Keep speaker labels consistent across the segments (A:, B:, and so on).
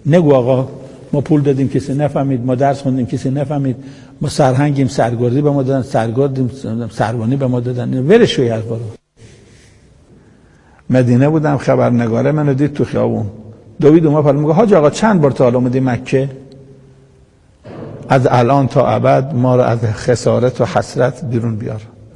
A: نگو آقا ما پول دادیم کسی نفهمید، ما درس خوندیم کسی نفهمید، ما سرهنگیم سرگردی به ما دادن، سرگردیم سروانی به ما دادن. ولش کن حرفا رو. مدینه بودم، خبرنگاره منو دید تو خیابون، دوید اومد پلو میگه حاج آقا چند بار تا حالا اومدی مکه؟ از الان تا ابد ما رو از خسارت و حسرت بیرون بیار.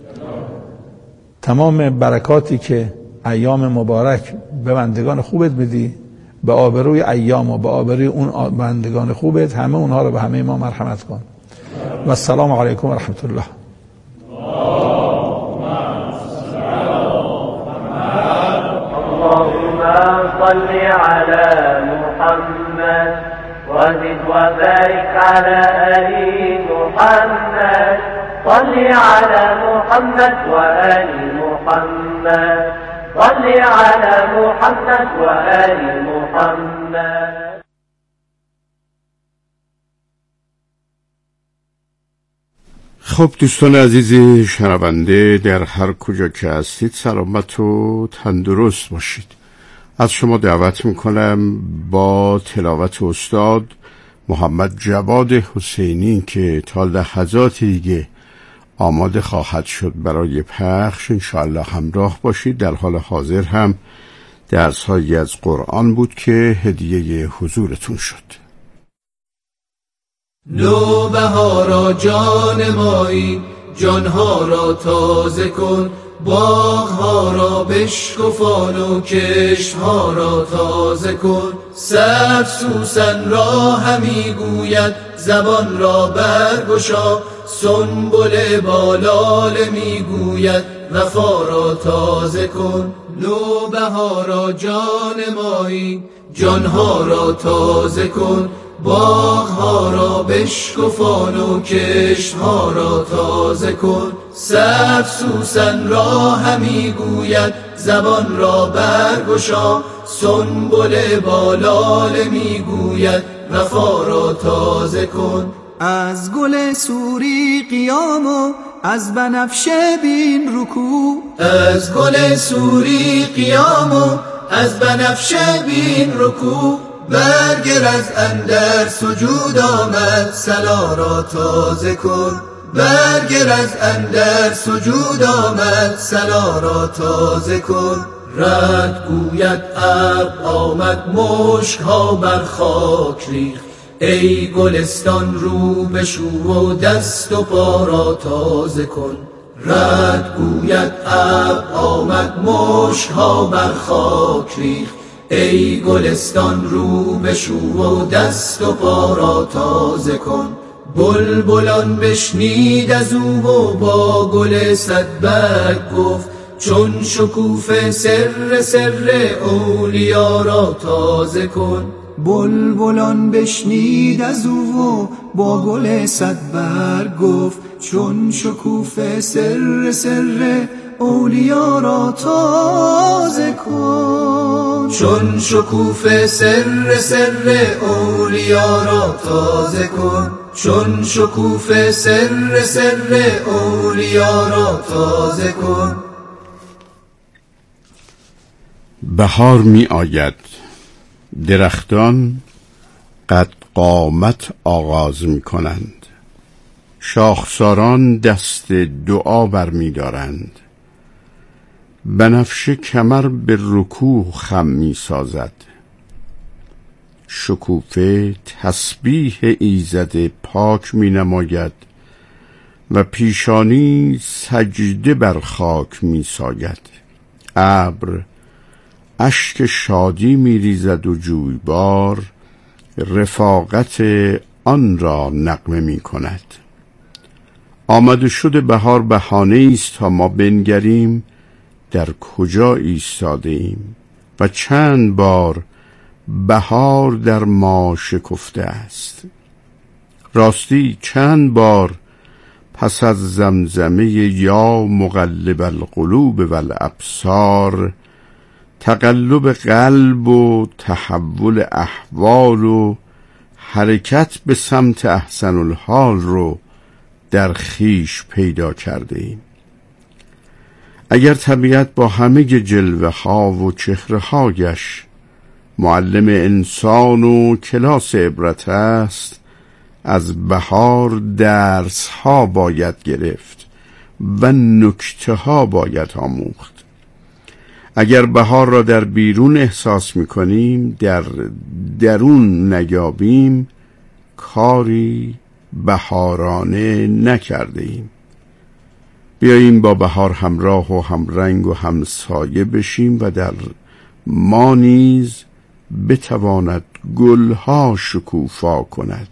A: تمام برکاتی که ایام مبارک به بندگان خوبت میدی، به آبروی ایام و به آبروی اون بندگان خوبت، همه اونها رو به همه ما مرحمت کن. و السلام علیکم و رحمت الله.
B: صل على محمد وزد وبارك على آل محمد. صل على محمد وآل محمد. صل على محمد وآل محمد.
C: خب دوستان عزیزی شنونده در هر کجا که هستید سلامت و تندرست باشید. از شما دعوت میکنم با تلاوت استاد محمد جواد حسینی که تا لحظات دیگه آماده خواهد شد برای پخش انشاءالله همراه باشید. در حال حاضر هم درس‌هایی از قرآن بود که هدیه حضورتون شد.
D: نوبهارا جان مایی، جانها را تازه کن، باغها را بشکفان و کشتها را تازه کن. سبز سوسن را همی گوید زبان را برگشا، سنبل بالاله می گوید وفا را تازه کن. نوبهارا جان مایی، جانها را تازه کن، باغها را بشکفان و کشتها را تازه کن. سبز سوسن را همی گوید زبان را برگشا، سنبل بالاله می گوید وفا را تازه کن.
E: از گل سوری قیام و از بنفشه بین رکوع،
D: از گل سوری قیام و از بنفشه بین رکوع. برگر از اندر سجود آمد سلا را تازه کن. برگر از اندر سجود آمد سلا را تازه کن. رد گوید ابر آمد مشک ها بر خاک ریخت، ای گلستان رو بشو و دست و پا را تازه کن. رد گوید ابر آمد مشک ها بر خاک ریخت، ای گلستان رو بشو و دست و پا را تازه کن. بلبلان بشنید از او و با گل صدبرگ گفت، چون شکوفه سر سر اولیا را تازه کن.
E: بلبلان بشنید از او و با گل صدبرگ گفت، چون شکوفه سر سر اولیا را تازه کن.
D: چون شکوفه سر سر اولیا را تازه کن. چون شکوفه سر سر اولیا را تازه کن.
C: بهار می آید، درختان قد قامت آغاز می کنند، شاخساران دست دعا بر می دارند، بنفشه کمر به رکوع خم می سازد، شکوفه تسبیح ایزد پاک می نماید و پیشانی سجده بر خاک می ساید. ابر اشک شادی می ریزد و جویبار رفاقت آن را نغمه می کند. آمد شد بهار بهانه است تا ما بنگریم در کجا ایستاده ایم و چند بار بهار در ما شکفته است. راستی چند بار پس از زمزمه یا مقلب القلوب والابصار تقلب قلب و تحول احوال و حرکت به سمت احسن الحال رو در خیش پیدا کرده ایم. اگر طبیعت با همه جلوه ها و چهره هایش معلم انسان و کلاس عبرت است، از بهار درس ها باید گرفت و نکته ها باید آموخت. اگر بهار را در بیرون احساس می کنیم، در درون نیابیم، کاری بهارانه نکرده ایم. بیاییم با بهار همراه و همرنگ و همسایه بشیم و در ما نیز بتواند گلها شکوفا کند،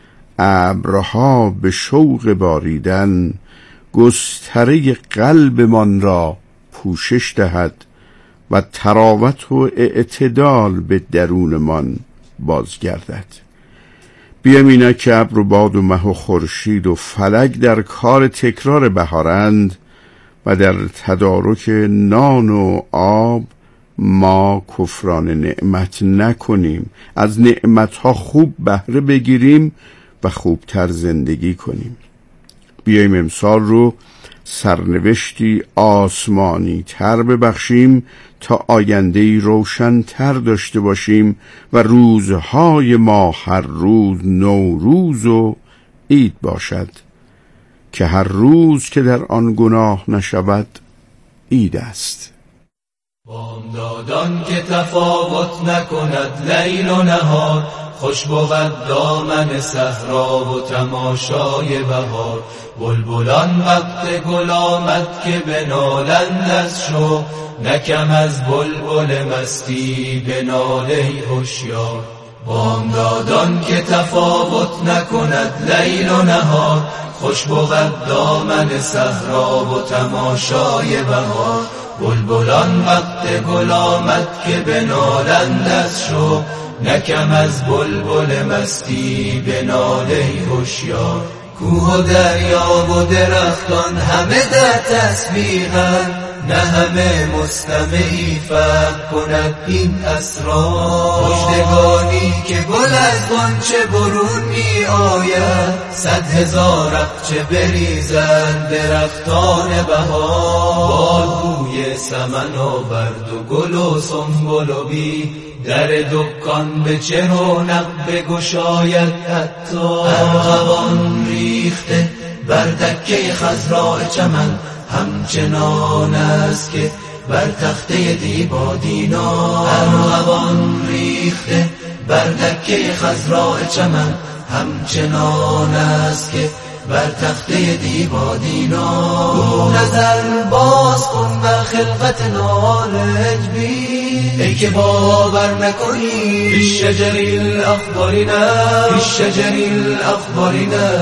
C: ابرها به شوق باریدن گستره قلبمان را پوشش دهد و تراوت و اعتدال به درونمان بازگردد. بیایم اینا که ابر و باد و مه و خورشید و فلک در کار تکرار بهارند و در تدارک نان و آب ما کفران نعمت نکنیم، از نعمتها خوب بهره بگیریم و خوبتر زندگی کنیم. بیاییم امسال رو سرنوشتی آسمانی تر ببخشیم تا آینده‌ای روشن تر داشته باشیم و روزهای ما هر روز نوروز و عید باشد، که هر روز که در آن گناه نشود عید است.
D: بامدادان که تفاوت نکند لیل و نهار، خوش بود دامن صحرا و تماشای بهار. بلبلان وقت گل آمد که بنالند از شوق، نکم از بلبل مستی بناله هوشیار. بامدادان که تفاوت نکند لیل و نهار، خوش بود دامن صحرا و تماشای بهار. بلبلان وقت گل آمد که بنالند از شوق، نکم از بلبل مستی بناله هوشیار. کوه و دریا و درختان همه در تسبیحند، نه همه مستمعی فهم کند این اسرار. مژدگانی که گل از غنچه برون می آید، 100,000 اقچه بریزند درختان بهار. باد بوی سمن آورد و گل و سنبل و بید، در دکان به چه رونق بگشاید حتی. ارغوان ریخته بر دکه خضراء چمن، همچنان است که بر تخته دیبا دینا. ارغوان ریخته بر دکه خضراء چمن، همچنان است که بر تخته دیبا دینا. رو نظر باز کن و خلقت نالج بین، ای که باور نکنی بالشجر الاخضر نه، بالشجر الاخضر نه.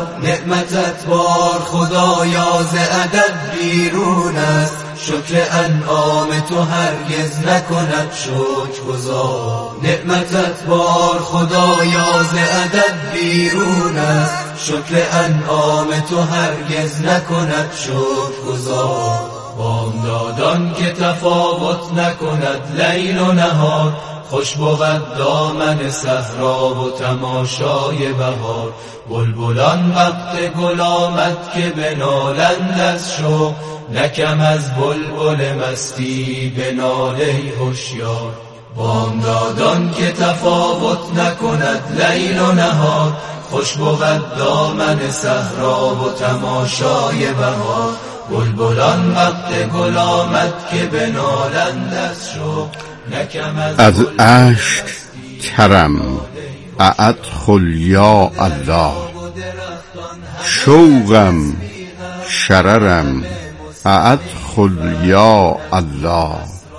D: نعمتت بار خدایا ز عدد بیرون است، شکر انعام تو هرگز نکند شکرگزار. نعمتت بار خدایا ز عدد بیرون است، شکر انعام تو هرگز نکند شکرگزار. بامدادان که تفاوت نکند لیل و نهار، خوش بود دامن صحرا و تماشای بهار. بلبلان وقت گل آمد که بنالند از شوق، نکم از بلبل مستی بناله هوشیار. بامدادان که تفاوت نکند لیل و نهار، خوش بود دامن صحرا و تماشای بهار. بلبلان وقت گل آمد که بنالند از شوق، نکم
C: از اشک ترم ادخل یا الله، شوقم شررم ادخل یا الله.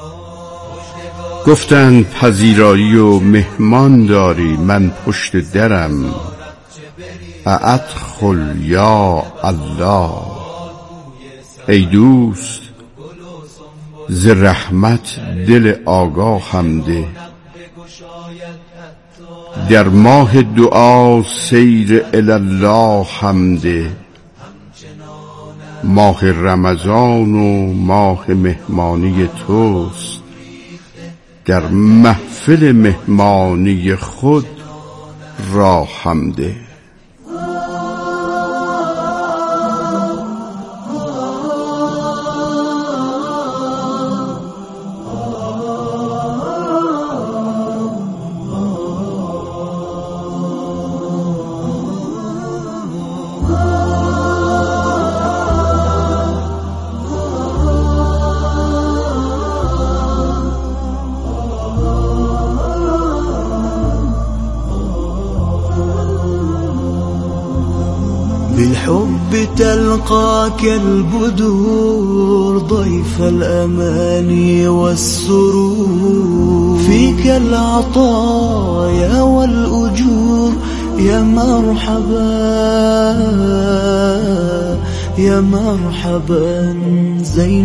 C: گفتند پذیرایی و مهمان داری، من پشت درم ادخل یا الله. ای دوست ز رحمت دل آگاهم ده، در ماه دعا سیر الله هم ده. ماه رمضان و ماه مهمانی توست، در محفل مهمانی خود راه هم ده.
E: بالحب تلقاك البدور ضيف الأماني والسرور، فيك العطايا والأجور، يا مرحبا يا مرحبا زين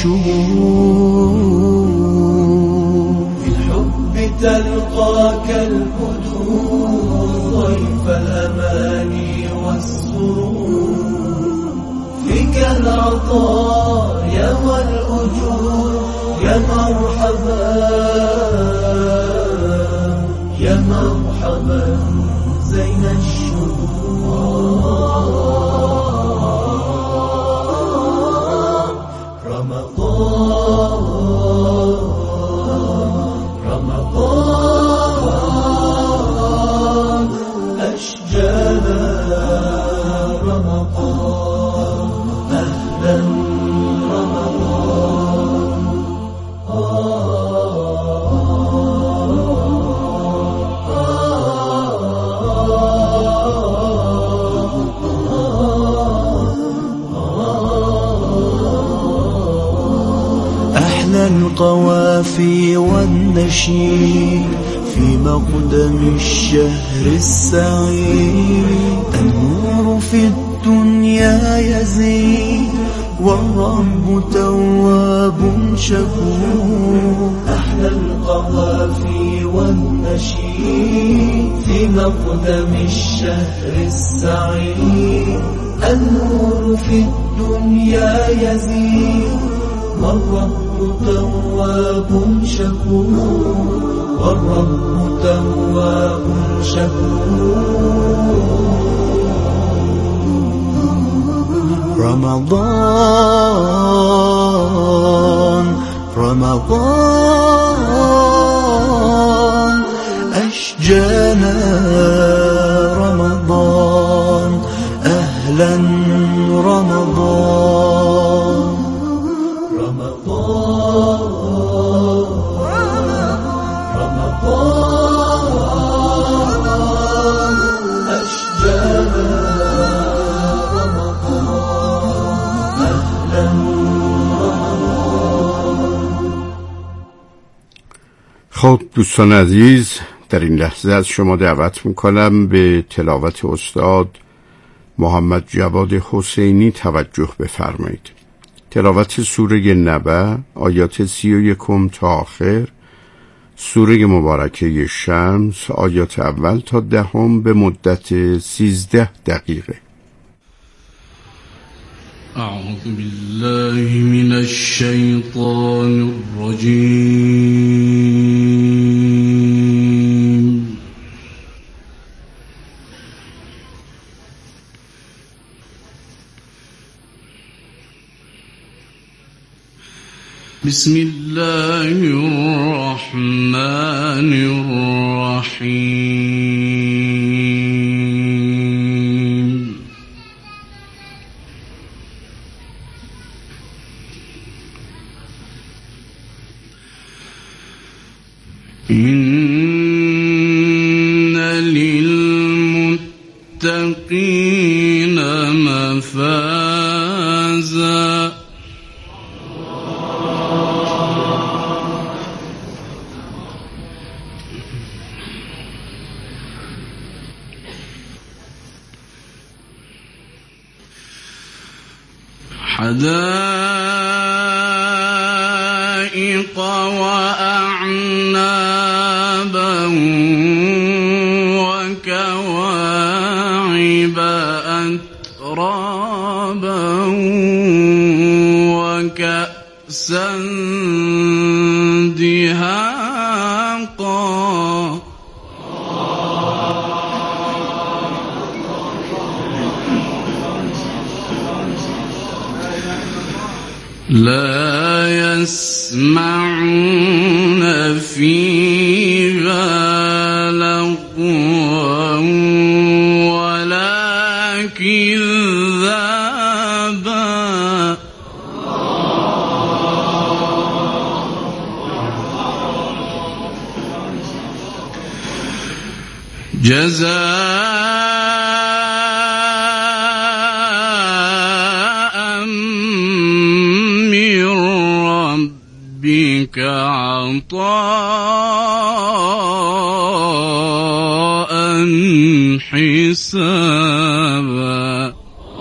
E: الشهور. بالحب تلقاك البدور ضيف الأماني والسرور، فيك العطايا والأجور، يا مرحبا يا مرحبا زين الشهور. رمضان أشجانا رمضان، أهلا رمضان. أحلى القوافي والنشيد في مقدم الشهر السعيد، النور في الدنيا يزيد والرب تواب شكور. أحلى القوافي والنشيد في مقدم الشهر السعيد، النور في الدنيا يزيد والرب تواب شكور، والرب تواب شكور. رمضان رمضان أشجانا رمضان، أهلا رمضان. رمضان أشجانا رمضان، أهلا رمضان.
C: خب دوستان عزیز، در این لحظه از شما دعوت میکنم به تلاوت استاد محمد جواد حسینی توجه بفرمایید. تلاوت سوره نبأ آیات 31 تا آخر، سوره مبارکه شمس آیات اول تا 10 به مدت 13 دقیقه.
F: اعوذ بالله من الشیطان الرجیم. بسم الله الرحمن الرحیم. إن للمتقين مفازا حدائق وأعنابا وكواعب أترابا وكأسا دهاقا. لا يسمعون فيها لغوا ولا كذابا. جزاء ربك عطاء حسابا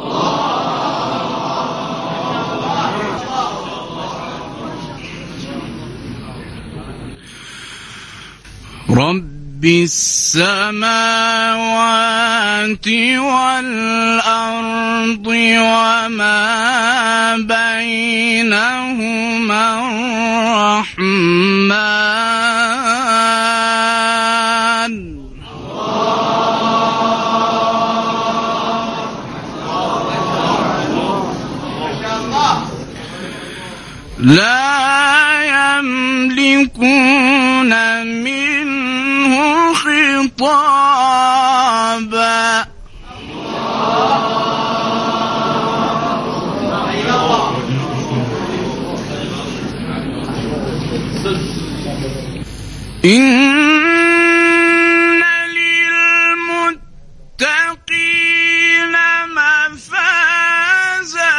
F: رب السماوات والأرض وما بينهما الرحمن لا يملكون منه خطابا إن للمتقين مفازا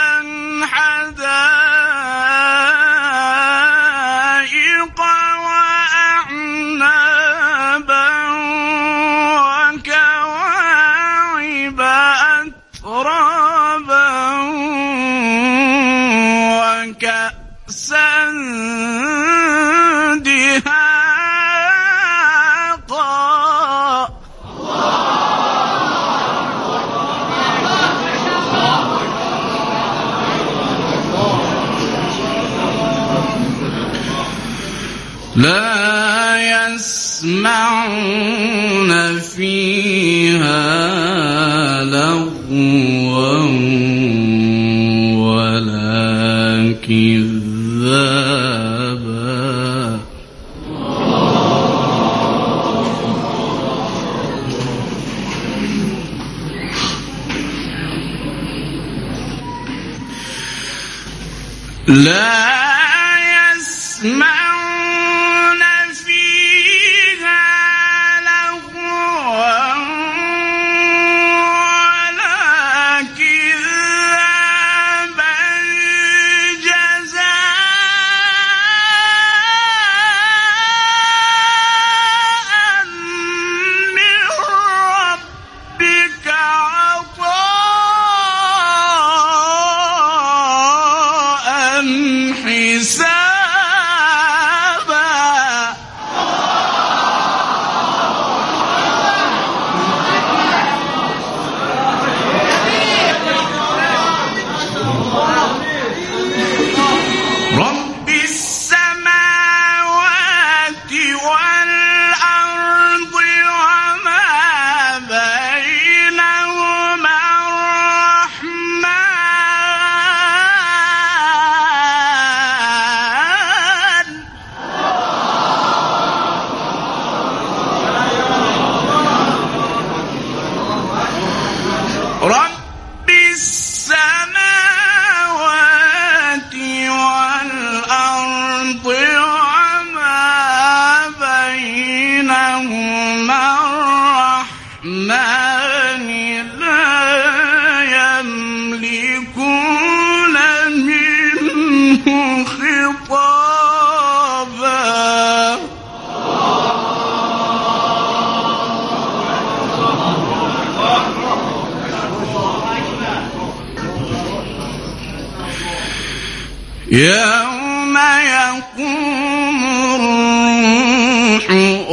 F: حدائق وأعنابا وكواعب أترابا وكأسا دهاقا لا يسمعون فيها لغوا ولا كذابا لا يسمعون فيها لغوا ولا كذابا جزاء من ربك عطاء حسابا رب السماوات والأرض وما بينهما الرحمن رب السماوات والأرض وما بينهما الرحمن لا يملكون منه خطابا يوم يقوم الروح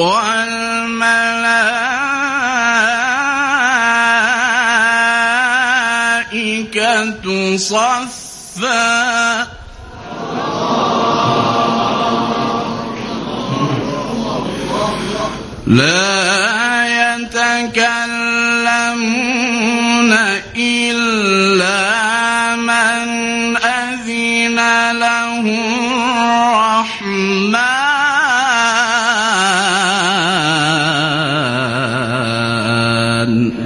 F: والملائكة صفا لا يتكلمون إلا من أذن له الرحمن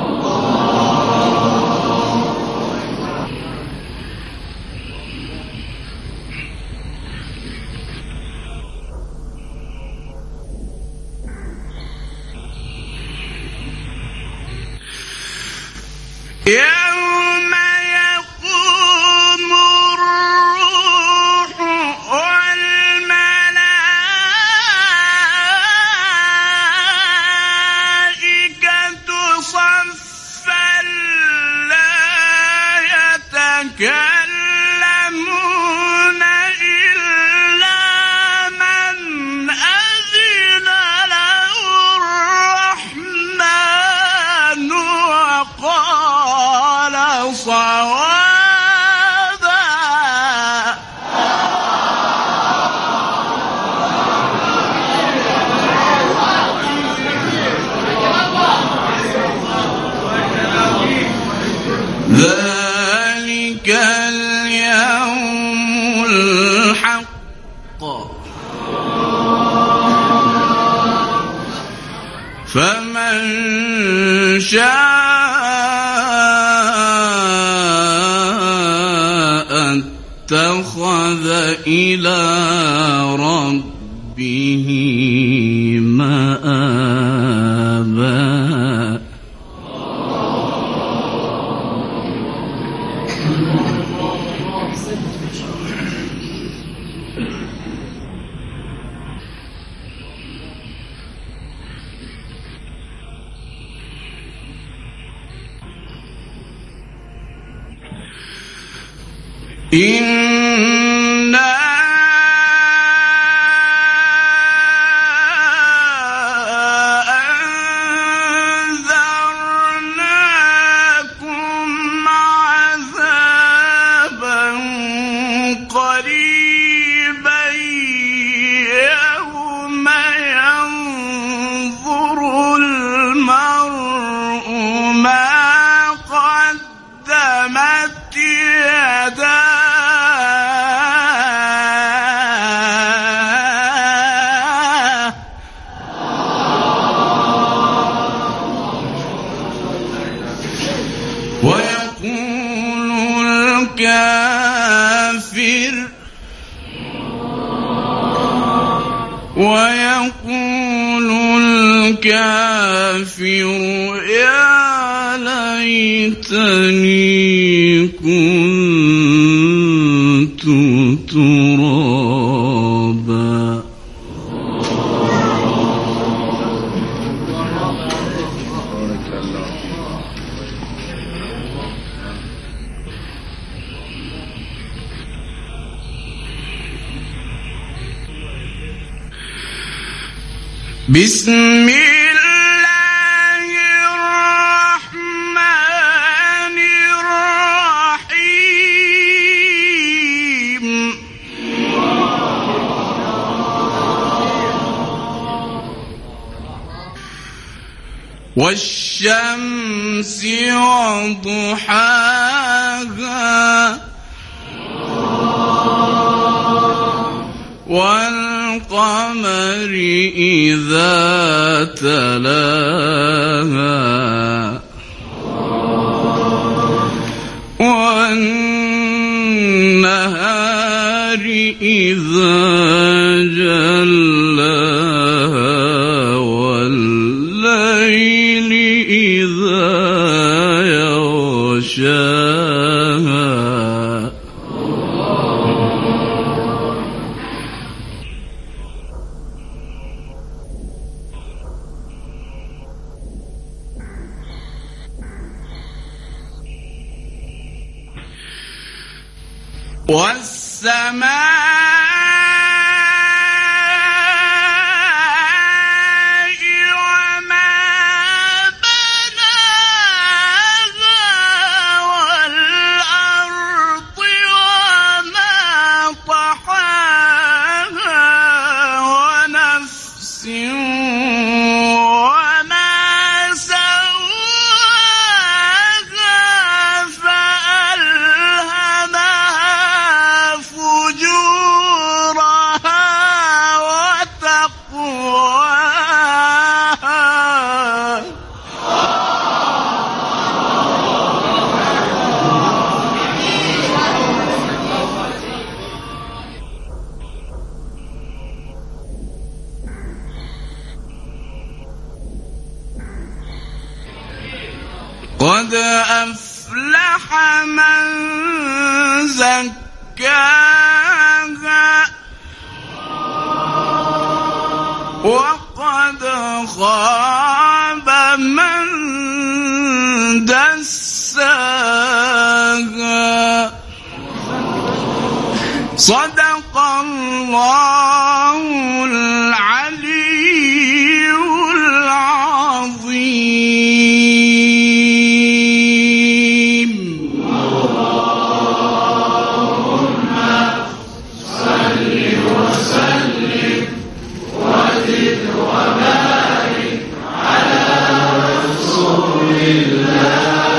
F: يوم يقوم الروح والملائكة يتكلمون إلا من أذن له الرحمن وقال صوابا. ذلك اليوم الحق فمن شاء اتخذ إلى ربه مآبا. إنا أنذرناكم عذابا قريبا يوم ينظر المرء ما قدمت يداه ويقول الكافر يا ليتني كنت ترابا. بسم الله الرحمن الرحيم. والشمس وضحاها والقمر إذا تلاها والنهار إذا جلاها والليل إذا يغشاها. والسماء وما بناها والأرض وما طحاها ونفس وما سواها فألهمها فجورها وتقواها. قد أفلح من زكاها وقد خاب من دساها. الله العلي العظيم.
D: اللهم صل وسلم وزد وبارك على رسول الله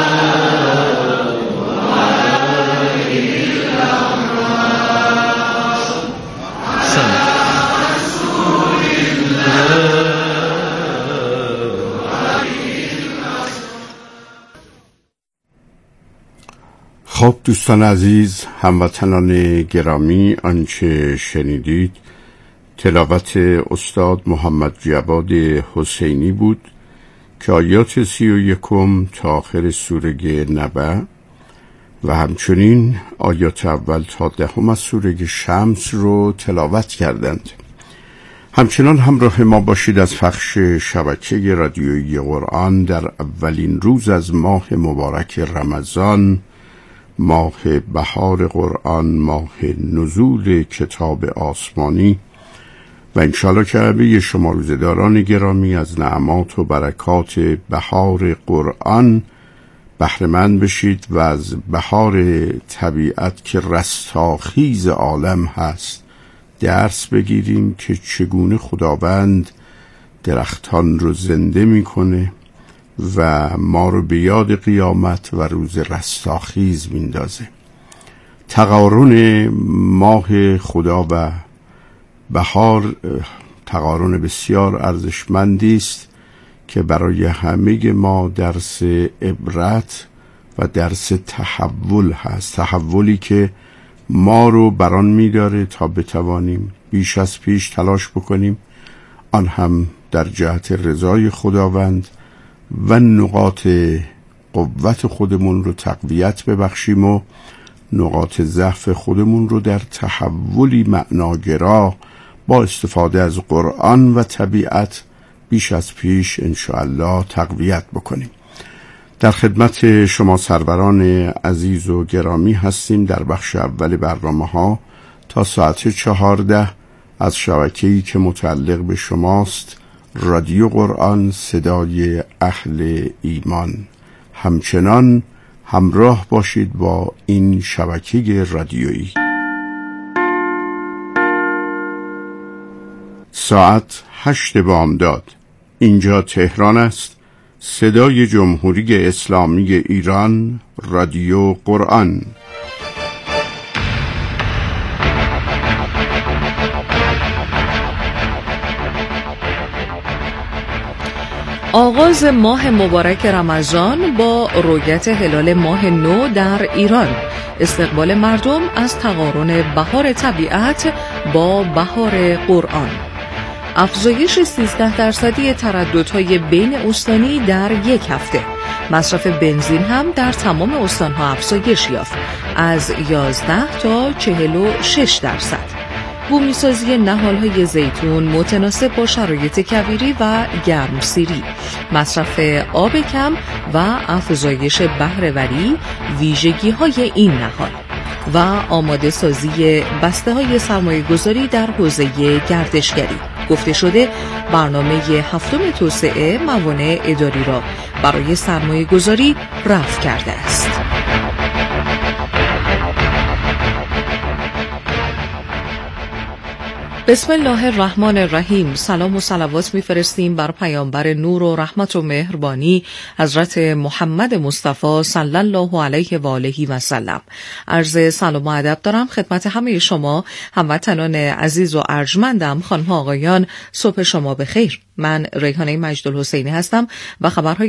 C: خب دوستان عزیز، هموطنان گرامی، آنچه شنیدید تلاوت استاد محمد جواد حسینی بود که آیات 31 تا آخر سوره نبأ و همچنین آیات اول تا 10 از سوره شمس رو تلاوت کردند. همچنان همراه ما باشید از پخش شبکه رادیویی قرآن در اولین روز از ماه مبارک رمضان، ماه بهار قرآن، ماه نزول کتاب آسمانی، و انشاءالله که همه شما روزداران گرامی از نعمات و برکات بهار قرآن بهره‌مند بشید و از بهار طبیعت که رستاخیز عالم هست درس بگیریم که چگونه خداوند درختان رو زنده میکنه و ما رو به یاد قیامت و روز رستاخیز میندازه. تقارن ماه خدا و بهار تقارن بسیار ارزشمندی است که برای همه ما درس عبرت و درس تحول هست، تحولی که ما رو بران می‌داره تا بتوانیم بیش از پیش تلاش بکنیم، آن هم در جهت رضای خداوند و نقاط قوت خودمون رو تقویت ببخشیم و نقاط ضعف خودمون رو در تحولی معناگرا با استفاده از قرآن و طبیعت بیش از پیش انشاءالله تقویت بکنیم. در خدمت شما سروران عزیز و گرامی هستیم در بخش اول برنامه‌ها تا ساعت 14 از شبکه‌ای که متعلق به شماست، رادیو قرآن، صدای اهل ایمان. همچنان همراه باشید با این شبکه رادیویی. ساعت 8 بامداد. اینجا تهران است. صدای جمهوری اسلامی ایران، رادیو قرآن.
G: آغاز ماه مبارک رمضان با رؤیت هلال ماه نو در ایران، استقبال مردم از تقارن بهار طبیعت با بهار قرآن، افزایش 13% ترددهای بین استانی در یک هفته، مصرف بنزین هم در تمام استانها افزایش یافت از 11 تا 46%. بومیسازی نهال‌های زیتون متناسب با شرایط کویری و گرمسیری، مصرف آب کم و افزایش بهره‌وری ویژگی‌های این نهال و آماده سازی بسته‌های سرمایه‌گذاری در حوزه گردشگری. گفته شده برنامه هفتم توسعه موانع اداری را برای سرمایه‌گذاری رفع کرده است. بسم الله الرحمن الرحیم. سلام و صلوات میفرستیم بر پیامبر نور و رحمت و مهربانی حضرت محمد مصطفی صلی الله علیه و آله و سلم. عرض سلام و ادب دارم خدمت همه شما هموطنان عزیز و ارجمندم. خانم ها آقایان، صبح شما بخیر. من ریحانه مجدالحسینی هستم و خبرهای